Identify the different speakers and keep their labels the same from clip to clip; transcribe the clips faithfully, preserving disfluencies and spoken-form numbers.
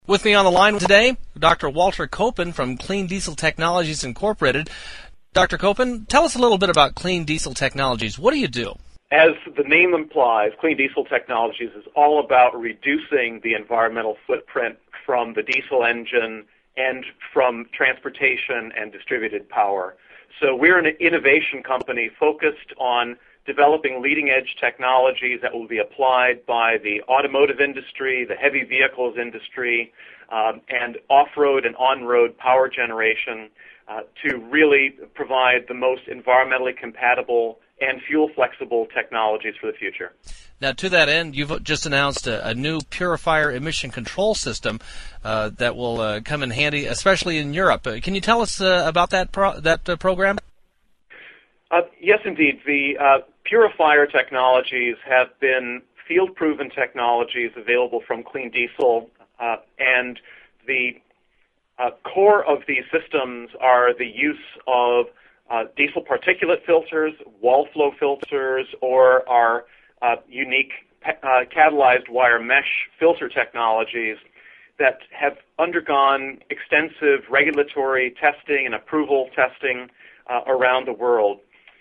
Speaker 1: With me on the line today, Doctor Walter Koppen from Clean Diesel Technologies Incorporated. Doctor Koppen, tell us a little bit about Clean Diesel Technologies. What do you do?
Speaker 2: As the name implies, Clean Diesel Technologies is all about reducing the environmental footprint from the diesel engine and from transportation and distributed power. So we're an innovation company focused on developing leading-edge technologies that will be applied by the automotive industry, the heavy vehicles industry, um, and off-road and on-road power generation uh, to really provide the most environmentally compatible and fuel-flexible technologies for the future.
Speaker 1: Now, to that end, you've just announced a, a new purifier emission control system uh, that will uh, come in handy, especially in Europe. Uh, can you tell us uh, about that pro- that uh, program?
Speaker 2: Uh, yes, indeed. The uh, purifier technologies have been field-proven technologies available from Clean Diesel, uh, and the uh, core of these systems are the use of uh, diesel particulate filters, wall flow filters, or our uh, unique uh, catalyzed wire mesh filter technologies that have undergone extensive regulatory testing and approval testing uh, around the world.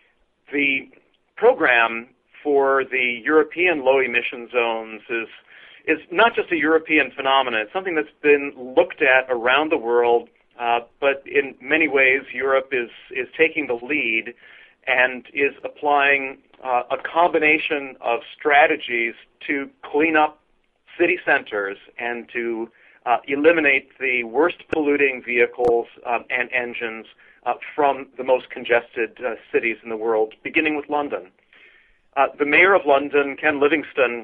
Speaker 2: The program for the European low-emission zones is is not just a European phenomenon. It's something that's been looked at around the world, uh, but in many ways Europe is, is taking the lead and is applying uh, a combination of strategies to clean up city centers and to uh, eliminate the worst polluting vehicles um, and engines Uh, from the most congested uh, cities in the world, beginning with London. Uh, the Mayor of London, Ken Livingstone,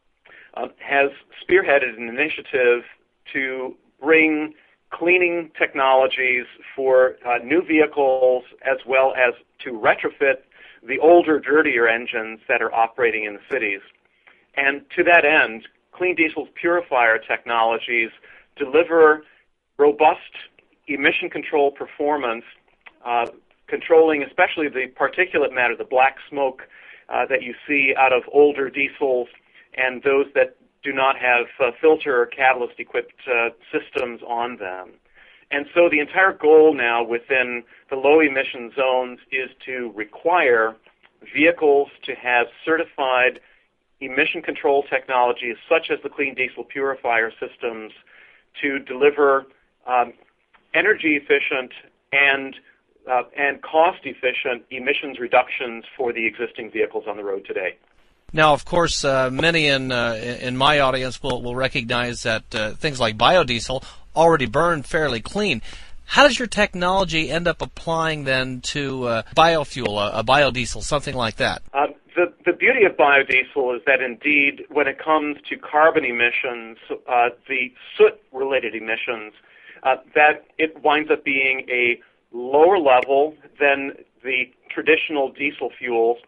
Speaker 2: uh, has spearheaded an initiative to bring cleaning technologies for uh, new vehicles as well as to retrofit the older, dirtier engines that are operating in the cities. And to that end, Clean Diesel's purifier technologies deliver robust emission control performance, uh, controlling especially the particulate matter, the black smoke uh, that you see out of older diesels and those that do not have uh, filter or catalyst-equipped uh, systems on them. And so the entire goal now within the low-emission zones is to require vehicles to have certified emission control technologies such as the Clean Diesel purifier systems to deliver um, energy-efficient and uh, and cost-efficient emissions reductions for the existing vehicles on the road today.
Speaker 1: Now, of course, uh, many in uh, in my audience will, will recognize that uh, things like biodiesel already burn fairly clean. How does your technology end up applying then to uh, biofuel, a, a biodiesel, something like that?
Speaker 2: Uh, the, the beauty of biodiesel is that indeed, when it comes to carbon emissions, uh, the soot-related emissions, Uh, that it winds up being a lower level than the traditional diesel fuels.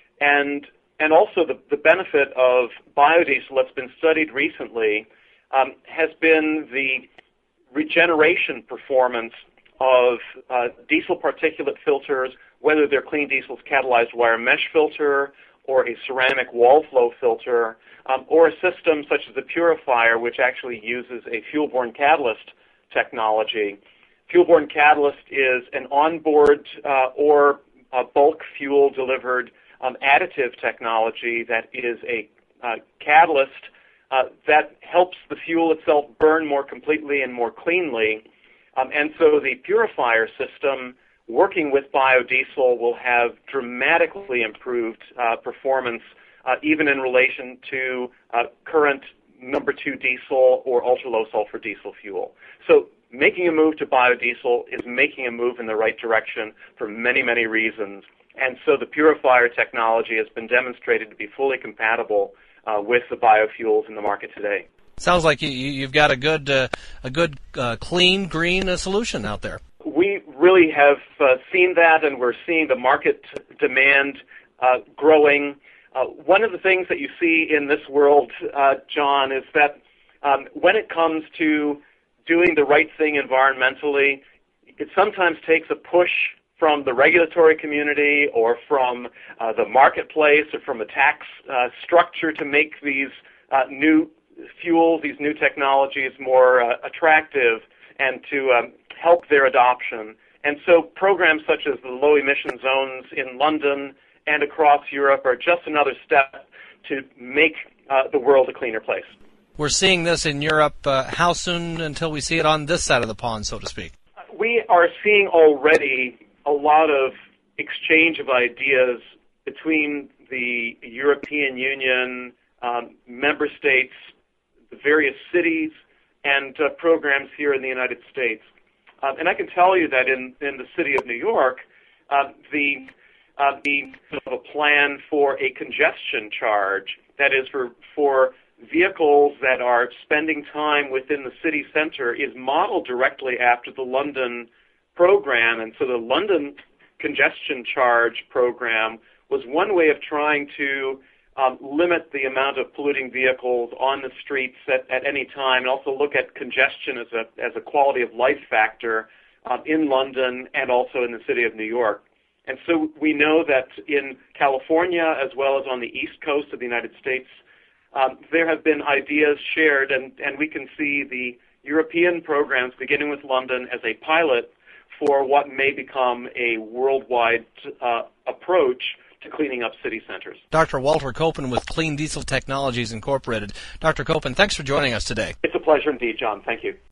Speaker 2: And and also the, the benefit of biodiesel that's been studied recently um, has been the regeneration performance of uh, diesel particulate filters, whether they're Clean Diesel's catalyzed wire mesh filter or a ceramic wall flow filter, um, or a system such as the purifier, which actually uses a fuel-borne catalyst technology. Fuel-borne catalyst is an onboard uh, or a bulk fuel-delivered um, additive technology that is a uh, catalyst uh, that helps the fuel itself burn more completely and more cleanly. Um, and so the purifier system working with biodiesel will have dramatically improved uh, performance uh, even in relation to uh, current number two diesel or ultra-low sulfur diesel fuel. So making a move to biodiesel is making a move in the right direction for many, many reasons. And so the purifier technology has been demonstrated to be fully compatible uh, with the biofuels in the market today.
Speaker 1: Sounds like you, you've got a good, uh, a good uh, clean, green uh, solution out there.
Speaker 2: We really have uh, seen that, and we're seeing the market demand uh, growing. Uh, one of the things that you see in this world, uh, John, is that um, when it comes to doing the right thing environmentally, it sometimes takes a push from the regulatory community or from uh, the marketplace or from a tax uh, structure to make these uh, new fuels, these new technologies more uh, attractive and to um, help their adoption. And so programs such as the low emission zones in London and across Europe are just another step to make uh, the world a cleaner place.
Speaker 1: We're seeing this in Europe. Uh, how soon until we see it on this side of the pond, so to speak?
Speaker 2: We are seeing already a lot of exchange of ideas between the European Union, um, member states, the various cities, and uh, programs here in the United States. Um, and I can tell you that in, in the city of New York, uh, the uh, the of a plan for a congestion charge, that is for for vehicles that are spending time within the city center, is modeled directly after the London program. And so the London congestion charge program was one way of trying to um, limit the amount of polluting vehicles on the streets at, at any time, and also look at congestion as a as a quality of life factor um, in London and also in the city of New York. And so we know that in California, as well as on the East Coast of the United States, um, there have been ideas shared, and, and we can see the European programs, beginning with London, as a pilot for what may become a worldwide uh, approach to cleaning up city centers.
Speaker 1: Doctor Walter Koppen with Clean Diesel Technologies Incorporated. Doctor Koppen, thanks for joining us today.
Speaker 2: It's a pleasure indeed, John. Thank you.